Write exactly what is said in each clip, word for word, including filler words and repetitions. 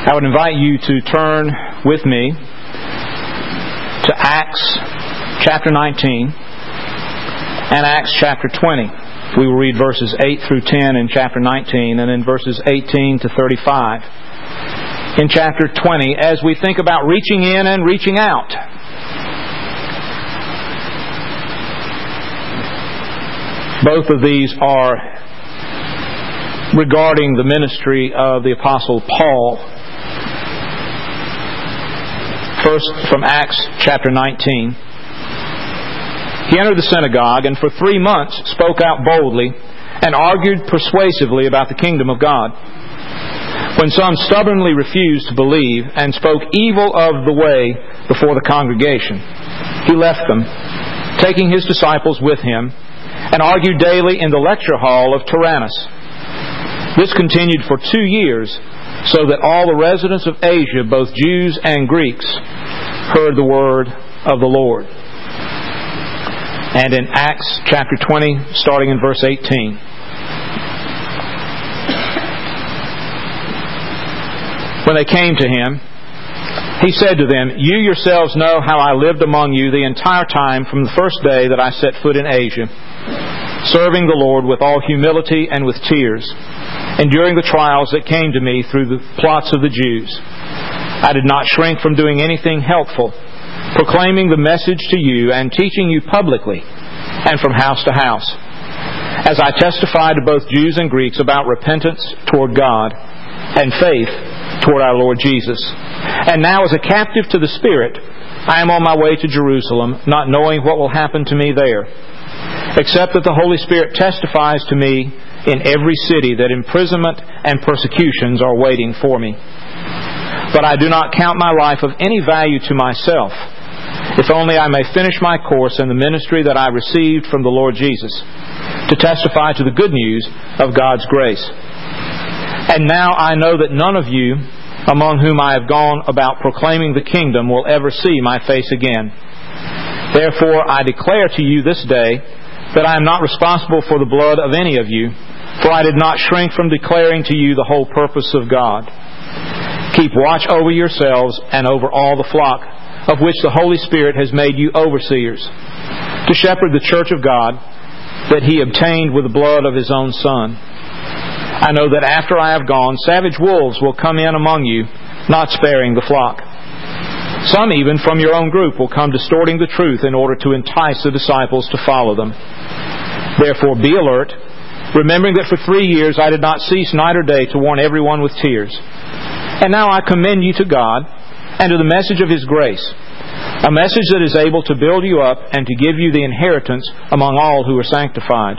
I would invite you to turn with me to Acts chapter nineteen and Acts chapter twenty. We will read verses eight through ten in chapter nineteen and then verses eighteen to thirty-five in chapter twenty as we think about reaching in and reaching out. Both of these are regarding the ministry of the Apostle Paul. First, from Acts chapter nineteen. He entered the synagogue and for three months spoke out boldly and argued persuasively about the kingdom of God. When some stubbornly refused to believe and spoke evil of the way before the congregation, he left them, taking his disciples with him, and argued daily in the lecture hall of Tyrannus. This continued for two years, so that all the residents of Asia, both Jews and Greeks, heard the word of the Lord. And in Acts chapter twenty, starting in verse eighteen. When they came to him, he said to them, "You yourselves know how I lived among you the entire time from the first day that I set foot in Asia, serving the Lord with all humility and with tears, enduring the trials that came to me through the plots of the Jews. I did not shrink from doing anything helpful, proclaiming the message to you and teaching you publicly and from house to house, as I testified to both Jews and Greeks about repentance toward God and faith toward our Lord Jesus. And now as a captive to the Spirit, I am on my way to Jerusalem, not knowing what will happen to me there, except that the Holy Spirit testifies to me in every city that imprisonment and persecutions are waiting for me. But I do not count my life of any value to myself, if only I may finish my course in the ministry that I received from the Lord Jesus, to testify to the good news of God's grace. And now I know that none of you, among whom I have gone about proclaiming the kingdom, will ever see my face again. Therefore I declare to you this day that I am not responsible for the blood of any of you, for I did not shrink from declaring to you the whole purpose of God. Keep watch over yourselves and over all the flock, of which the Holy Spirit has made you overseers, to shepherd the church of God that He obtained with the blood of His own Son. I know that after I have gone, savage wolves will come in among you, not sparing the flock. Some even from your own group will come distorting the truth in order to entice the disciples to follow them. Therefore be alert, remembering that for three years I did not cease night or day to warn everyone with tears. And now I commend you to God and to the message of His grace, a message that is able to build you up and to give you the inheritance among all who are sanctified.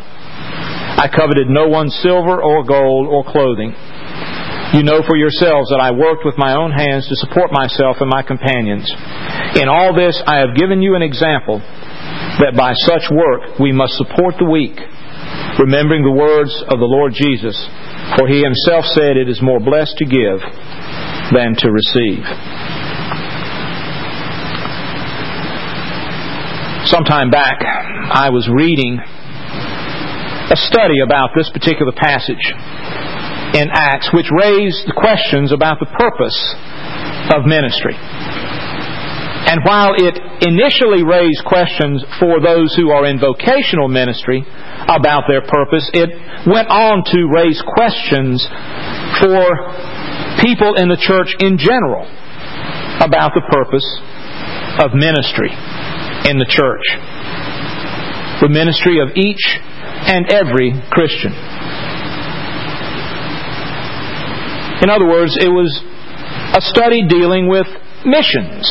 I coveted no one's silver or gold or clothing. You know for yourselves that I worked with my own hands to support myself and my companions. In all this I have given you an example, that by such work we must support the weak, remembering the words of the Lord Jesus, for He Himself said, it is more blessed to give than to receive. Sometime back, I was reading a study about this particular passage in Acts, which raised the questions about the purpose of ministry. And while it initially raised questions for those who are in vocational ministry about their purpose, it went on to raise questions for people in the church in general about the purpose of ministry in the church. The ministry of each and every Christian. In other words, it was a study dealing with missions.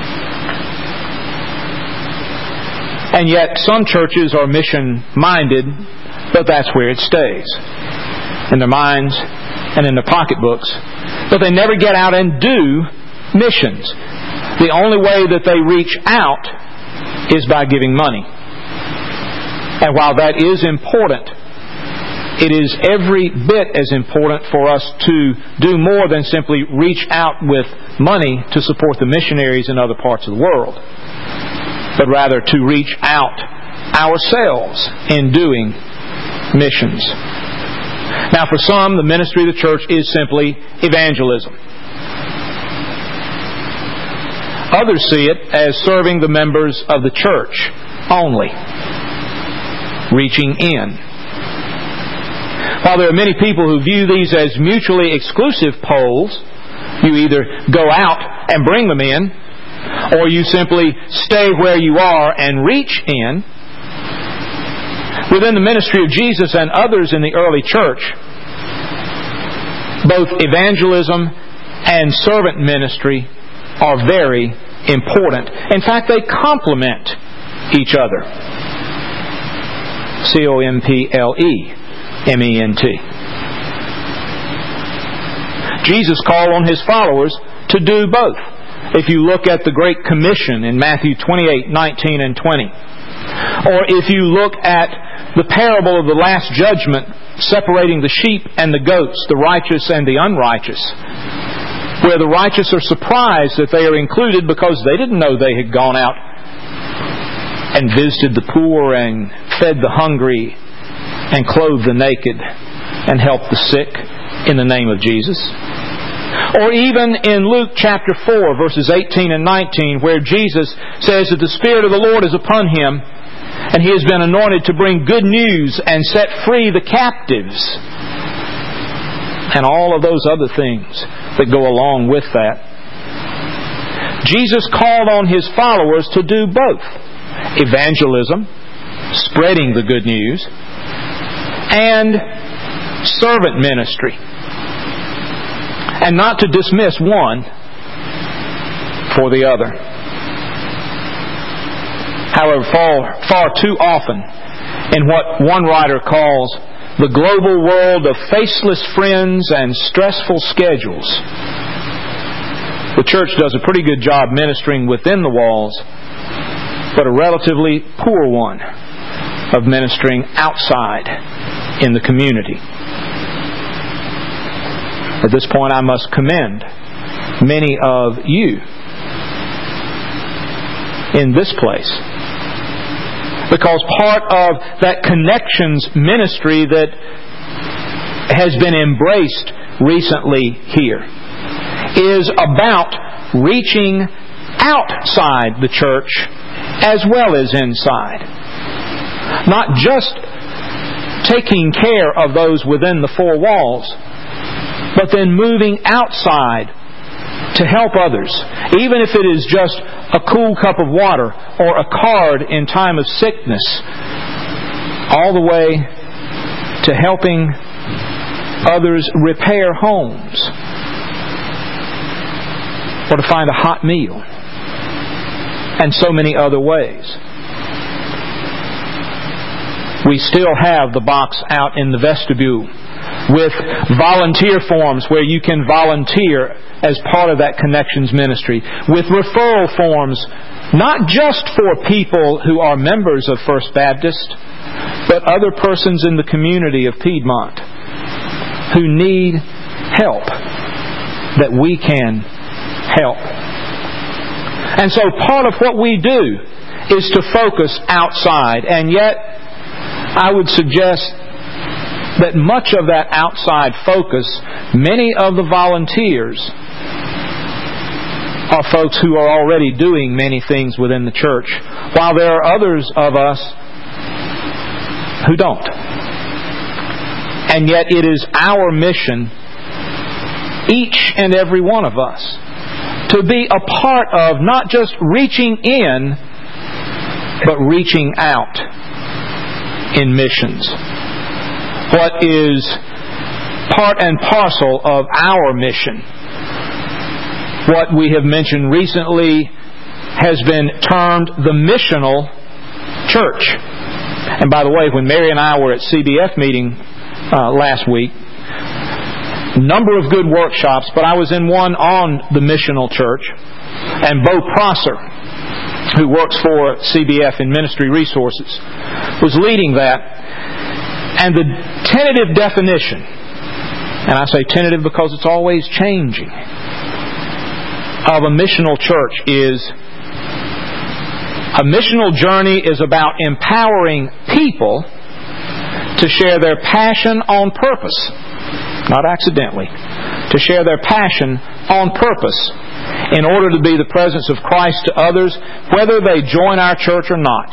And yet some churches are mission-minded, but that's where it stays. In their minds and in their pocketbooks. But they never get out and do missions. The only way that they reach out is by giving money. And while that is important, it is every bit as important for us to do more than simply reach out with money to support the missionaries in other parts of the world, but rather to reach out ourselves in doing missions. Now, for some, the ministry of the church is simply evangelism. Others see it as serving the members of the church only, reaching in. While there are many people who view these as mutually exclusive poles, you either go out and bring them in, or you simply stay where you are and reach in. Within the ministry of Jesus and others in the early church, both evangelism and servant ministry are very important. In fact, they complement each other. C O M P L E M E N T. Jesus called on His followers to do both. If you look at the Great Commission in Matthew twenty-eight, nineteen, and twenty, or if you look at the parable of the Last Judgment separating the sheep and the goats, the righteous and the unrighteous, where the righteous are surprised that they are included because they didn't know they had gone out and visited the poor and fed the hungry and clothed the naked and helped the sick in the name of Jesus. Or even in Luke chapter four, verses eighteen and nineteen, where Jesus says that the Spirit of the Lord is upon Him, and He has been anointed to bring good news and set free the captives, and all of those other things that go along with that. Jesus called on His followers to do both: evangelism, spreading the good news, and servant ministry. And not to dismiss one for the other. However, far, far too often, in what one writer calls the global world of faceless friends and stressful schedules, the church does a pretty good job ministering within the walls, but a relatively poor one of ministering outside in the community. At this point, I must commend many of you in this place, because part of that connections ministry that has been embraced recently here is about reaching outside the church as well as inside. Not just taking care of those within the four walls, but then moving outside to help others, even if it is just a cool cup of water or a card in time of sickness, all the way to helping others repair homes or to find a hot meal, and so many other ways. We still have the box out in the vestibule with volunteer forms where you can volunteer as part of that connections ministry, with referral forms not just for people who are members of First Baptist, but other persons in the community of Piedmont who need help that we can help. And so part of what we do is to focus outside, and yet I would suggest that much of that outside focus, many of the volunteers are folks who are already doing many things within the church, while there are others of us who don't. And yet it is our mission, each and every one of us, to be a part of not just reaching in, but reaching out in missions. What is part and parcel of our mission, what we have mentioned recently, has been termed the missional church. And by the way, when Mary and I were at C B F meeting uh, last week, a number of good workshops, but I was in one on the missional church, and Bo Prosser, who works for C B F in Ministry Resources, was leading that. And the tentative definition, and I say tentative because it's always changing, of a missional church is: a missional journey is about empowering people to share their passion on purpose not accidentally, to share their passion on purpose in order to be the presence of Christ to others, whether they join our church or not.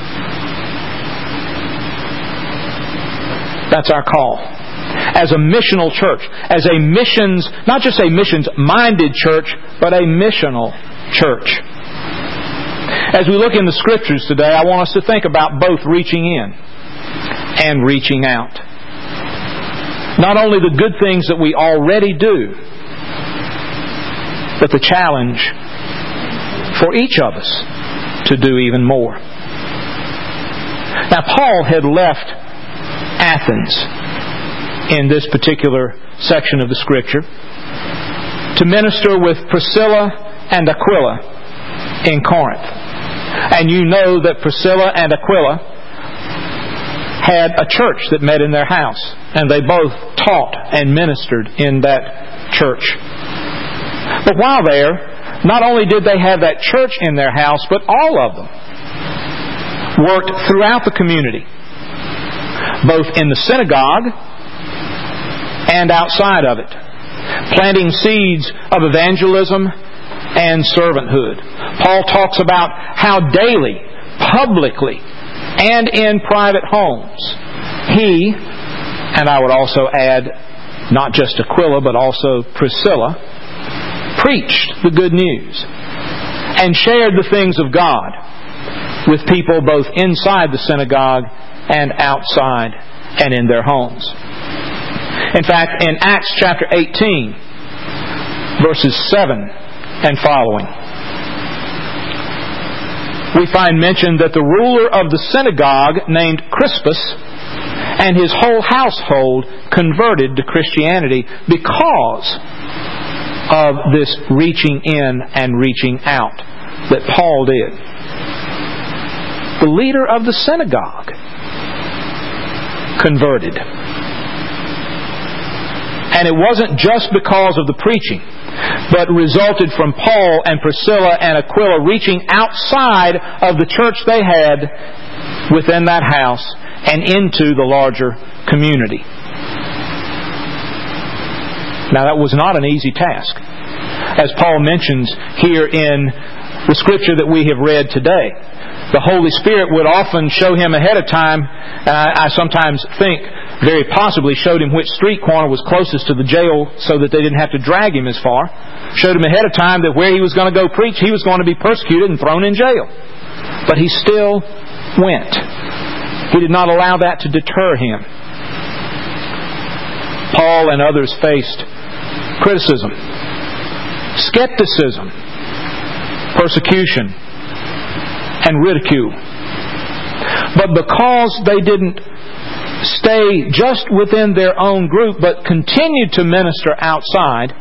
That's our call. As a missional church, as a missions, not just a missions-minded church, but a missional church. As we look in the Scriptures today, I want us to think about both reaching in and reaching out. Not only the good things that we already do, but the challenge for each of us to do even more. Now, Paul had left Athens in this particular section of the Scripture to minister with Priscilla and Aquila in Corinth. And you know that Priscilla and Aquila had a church that met in their house, and they both taught and ministered in that church. But while there, not only did they have that church in their house, but all of them worked throughout the community, both in the synagogue and outside of it, planting seeds of evangelism and servanthood. Paul talks about how daily, publicly, and in private homes, he, and I would also add, not just Aquila, but also Priscilla, preached the good news and shared the things of God with people both inside the synagogue and outside and in their homes. In fact, in Acts chapter eighteen, verses seven and following, we find mentioned that the ruler of the synagogue, named Crispus, and his whole household converted to Christianity because of this reaching in and reaching out that Paul did. The leader of the synagogue converted. And it wasn't just because of the preaching, but resulted from Paul and Priscilla and Aquila reaching outside of the church they had within that house and into the larger community. Now, that was not an easy task. As Paul mentions here in the Scripture that we have read today, the Holy Spirit would often show him ahead of time, and I, I sometimes think very possibly showed him which street corner was closest to the jail so that they didn't have to drag him as far. Showed him ahead of time that where he was going to go preach, he was going to be persecuted and thrown in jail. But he still went. He did not allow that to deter him. Paul and others faced criticism, skepticism, persecution, and ridicule. But because they didn't stay just within their own group, but continued to minister outside,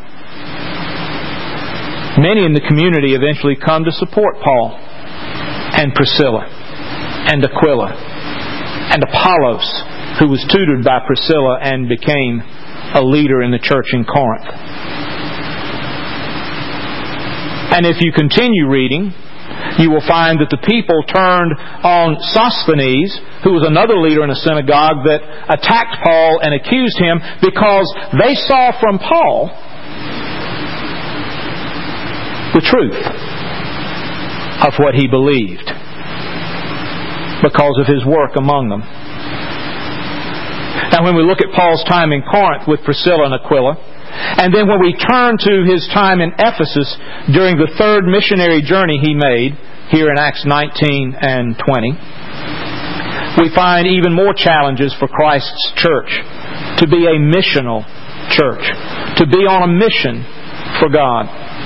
many in the community eventually come to support Paul and Priscilla and Aquila and Apollos, who was tutored by Priscilla and became a leader in the church in Corinth. And if you continue reading, you will find that the people turned on Sosthenes, who was another leader in a synagogue that attacked Paul and accused him because they saw from Paul the truth of what he believed because of his work among them. Now, when we look at Paul's time in Corinth with Priscilla and Aquila, and then when we turn to his time in Ephesus during the third missionary journey he made, here in Acts nineteen and twenty, we find even more challenges for Christ's church to be a missional church, to be on a mission for God.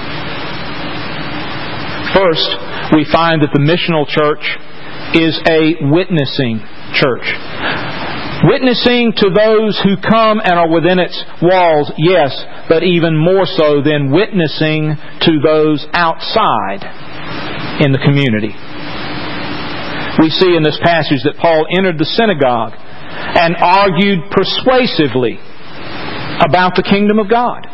First, we find that the missional church is a witnessing church. Witnessing to those who come and are within its walls, yes, but even more so than witnessing to those outside in the community. We see in this passage that Paul entered the synagogue and argued persuasively about the kingdom of God.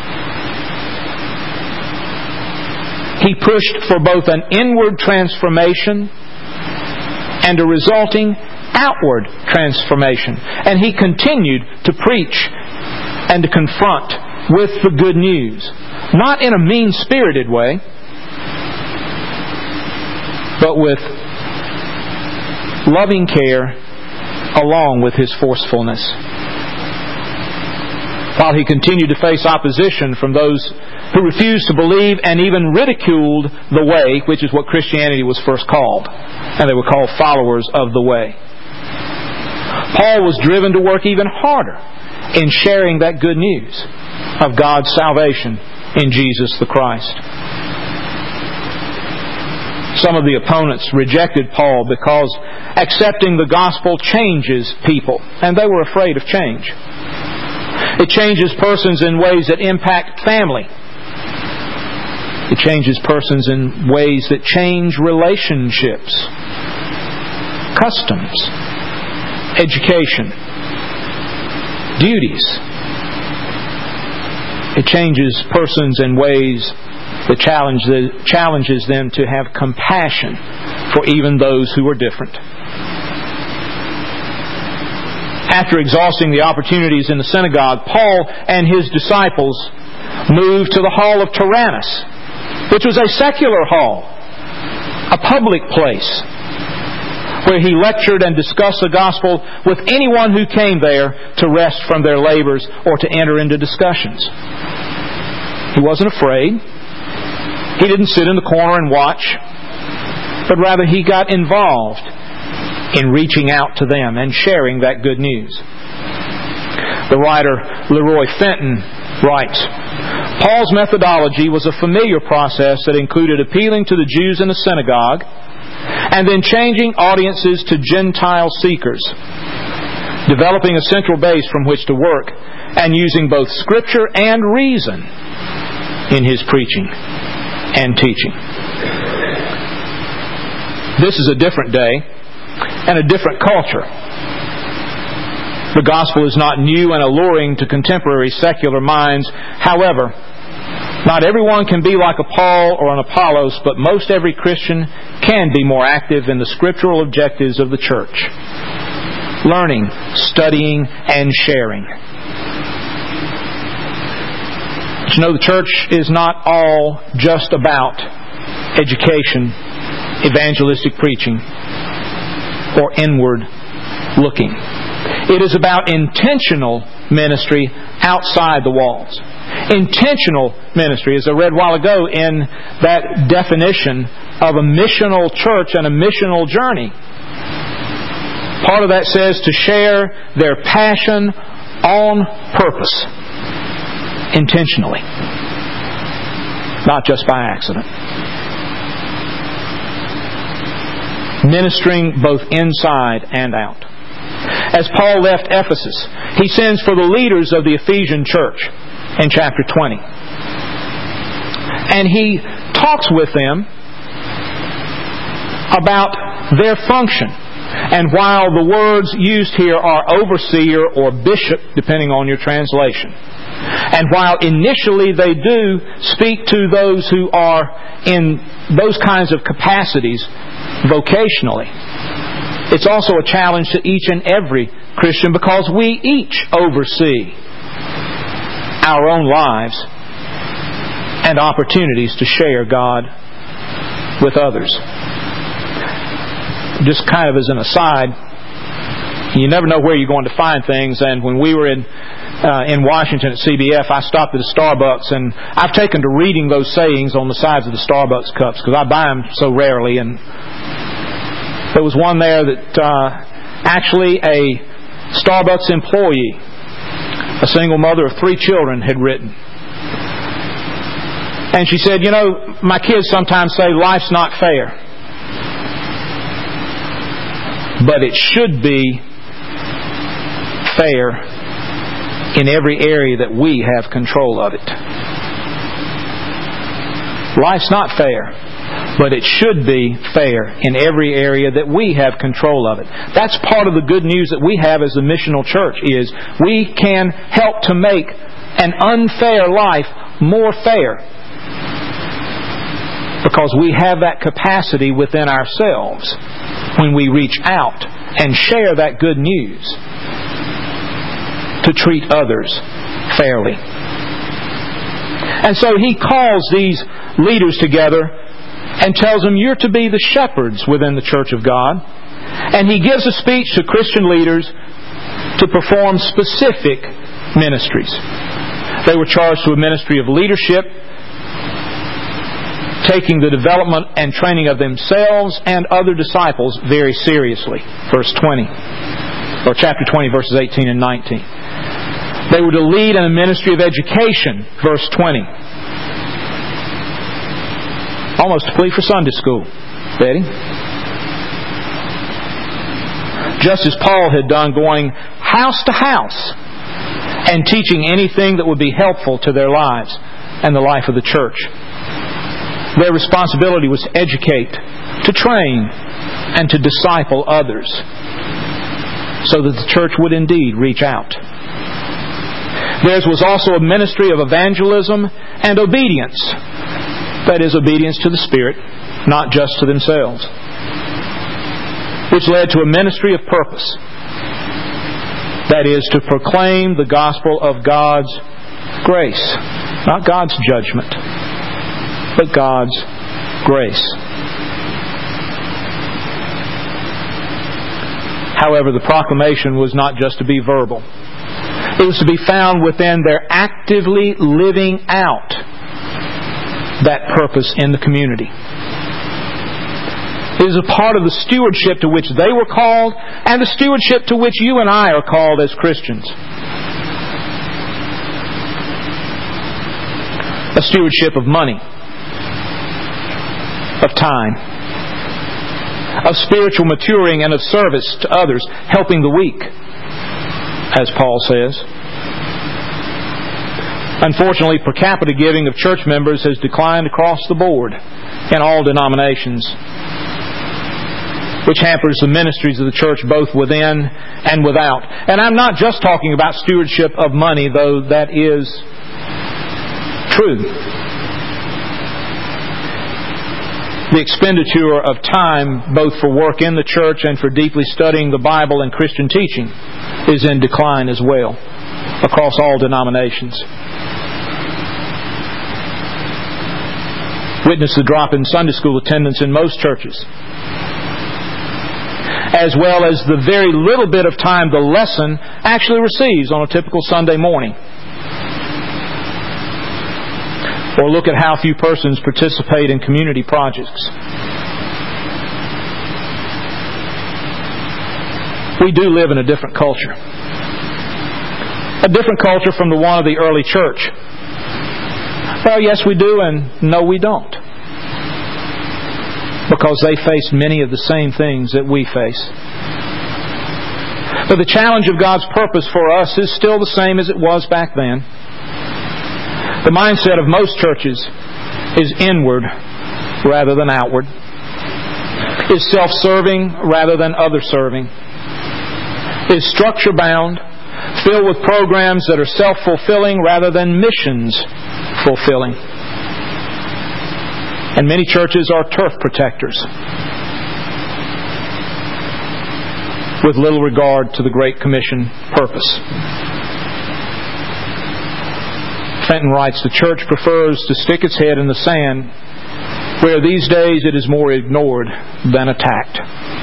He pushed for both an inward transformation and a resulting outward transformation. And he continued to preach and to confront with the good news. Not in a mean-spirited way, but with loving care along with His forcefulness. While He continued to face opposition from those who refused to believe and even ridiculed the way, which is what Christianity was first called. And they were called followers of the way. Paul was driven to work even harder in sharing that good news of God's salvation in Jesus the Christ. Some of the opponents rejected Paul because accepting the gospel changes people, and they were afraid of change. It changes persons in ways that impact family. It changes persons in ways that change relationships, customs, education, duties. It changes persons in ways that challenge the, challenges them to have compassion for even those who are different. After exhausting the opportunities in the synagogue, Paul and his disciples moved to the hall of Tyrannus, which was a secular hall, a public place, where he lectured and discussed the gospel with anyone who came there to rest from their labors or to enter into discussions. He wasn't afraid. He didn't sit in the corner and watch, but rather he got involved in reaching out to them and sharing that good news. The writer Leroy Fenton writes, Paul's methodology was a familiar process that included appealing to the Jews in the synagogue and then changing audiences to Gentile seekers, developing a central base from which to work, and using both Scripture and reason in his preaching and teaching. This is a different day and a different culture. The gospel is not new and alluring to contemporary secular minds. However, not everyone can be like a Paul or an Apollos, but most every Christian can be more active in the scriptural objectives of the church. Learning, studying, and sharing. But you know, the church is not all just about education, evangelistic preaching, or inward looking. It is about intentional ministry outside the walls. Intentional ministry, as I read a while ago in that definition of a missional church and a missional journey. Part of that says to share their passion on purpose, intentionally, not just by accident. Ministering both inside and out. As Paul left Ephesus, he sends for the leaders of the Ephesian church in chapter twenty. And he talks with them about their function. And while the words used here are overseer or bishop, depending on your translation, and while initially they do speak to those who are in those kinds of capacities vocationally, it's also a challenge to each and every Christian, because we each oversee our own lives and opportunities to share God with others. Just kind of as an aside, you never know where you're going to find things, and when we were in uh, in Washington at C B F, I stopped at a Starbucks, and I've taken to reading those sayings on the sides of the Starbucks cups because I buy them so rarely. And there was one there that uh, actually a Starbucks employee, a single mother of three children, had written. And she said, you know, my kids sometimes say life's not fair, but it should be fair in every area that we have control of it. Life's not fair, but it should be fair in every area that we have control of it. That's part of the good news that we have as a missional church, is we can help to make an unfair life more fair, because we have that capacity within ourselves when we reach out and share that good news to treat others fairly. And so he calls these leaders together and tells them, you're to be the shepherds within the church of God. And he gives a speech to Christian leaders to perform specific ministries. They were charged with a ministry of leadership, taking the development and training of themselves and other disciples very seriously. Verse twenty, or chapter twenty, verses eighteen and nineteen. They were to lead in a ministry of education. Verse twenty. Almost a plea for Sunday school, Betty. Just as Paul had done, going house to house and teaching anything that would be helpful to their lives and the life of the church. Their responsibility was to educate, to train, and to disciple others so that the church would indeed reach out. Theirs was also a ministry of evangelism and obedience. That is, obedience to the Spirit, not just to themselves. Which led to a ministry of purpose. That is, to proclaim the gospel of God's grace. Not God's judgment, but God's grace. However, the proclamation was not just to be verbal. It was to be found within their actively living out that purpose in the community. It is a part of the stewardship to which they were called and the stewardship to which you and I are called as Christians. A stewardship of money, of time, of spiritual maturing and of service to others, helping the weak, as Paul says. Unfortunately, per capita giving of church members has declined across the board in all denominations, which hampers the ministries of the church both within and without. And I'm not just talking about stewardship of money, though that is true. The expenditure of time, both for work in the church and for deeply studying the Bible and Christian teaching, is in decline as well, across all denominations. Witness the drop in Sunday school attendance in most churches, as well as the very little bit of time the lesson actually receives on a typical Sunday morning. Or look at how few persons participate in community projects. We do live in a different culture. A different culture from the one of the early church. Well, yes, we do, and no, we don't. Because they faced many of the same things that we face. But the challenge of God's purpose for us is still the same as it was back then. The mindset of most churches is inward rather than outward. Is self-serving rather than other-serving. Is structure-bound, filled with programs that are self-fulfilling rather than missions-fulfilling. And many churches are turf protectors, with little regard to the Great Commission purpose. Fenton writes, the church prefers to stick its head in the sand, where these days it is more ignored than attacked.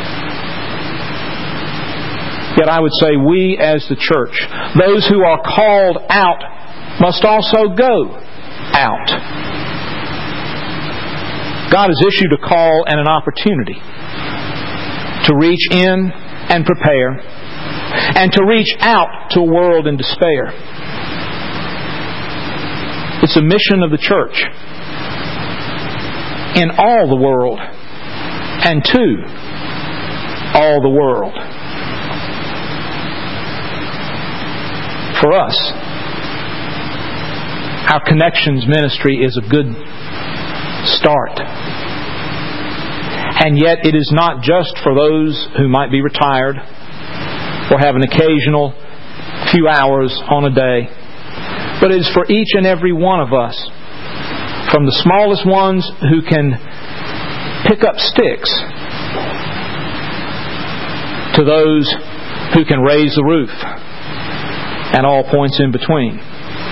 Yet I would say we as the church, those who are called out, must also go out. God has issued a call and an opportunity to reach in and prepare, and to reach out to a world in despair. It's a mission of the church in all the world and to all the world. For us, our Connections ministry is a good start. And yet it is not just for those who might be retired or have an occasional few hours on a day, but it is for each and every one of us, from the smallest ones who can pick up sticks to those who can raise the roof and all points in between.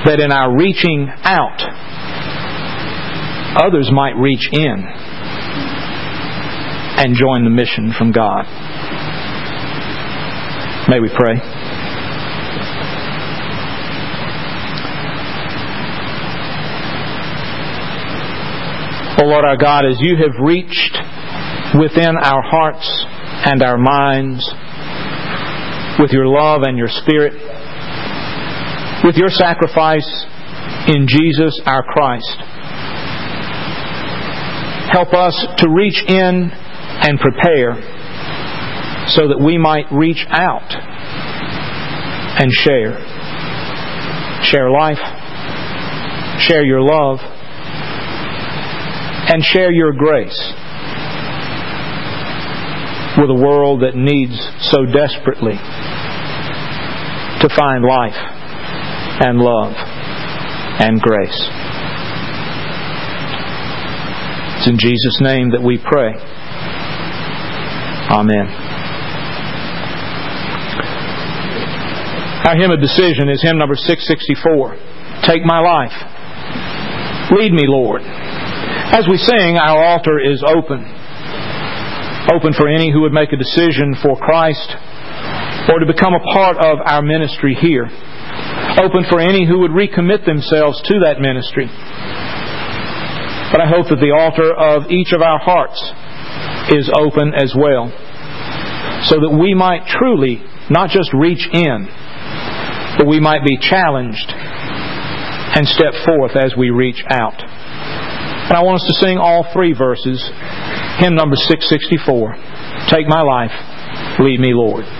that in our reaching out, others might reach in and join the mission from God. May we pray. O Lord our God, as You have reached within our hearts and our minds with Your love and Your Spirit, with Your sacrifice in Jesus our Christ, help us to reach in and prepare so that we might reach out and share. Share life, share Your love, and share Your grace with a world that needs so desperately to find life and love and grace. It's in Jesus' name that we pray. Amen. Our hymn of decision is hymn number six sixty-four. Take my life. Lead me, Lord. As we sing, our altar is open. Open for any who would make a decision for Christ or to become a part of our ministry here. Open for any who would recommit themselves to that ministry. But I hope that the altar of each of our hearts is open as well, so that we might truly not just reach in, but we might be challenged and step forth as we reach out. And I want us to sing all three verses. Hymn number six sixty-four. Take my life, lead me, Lord.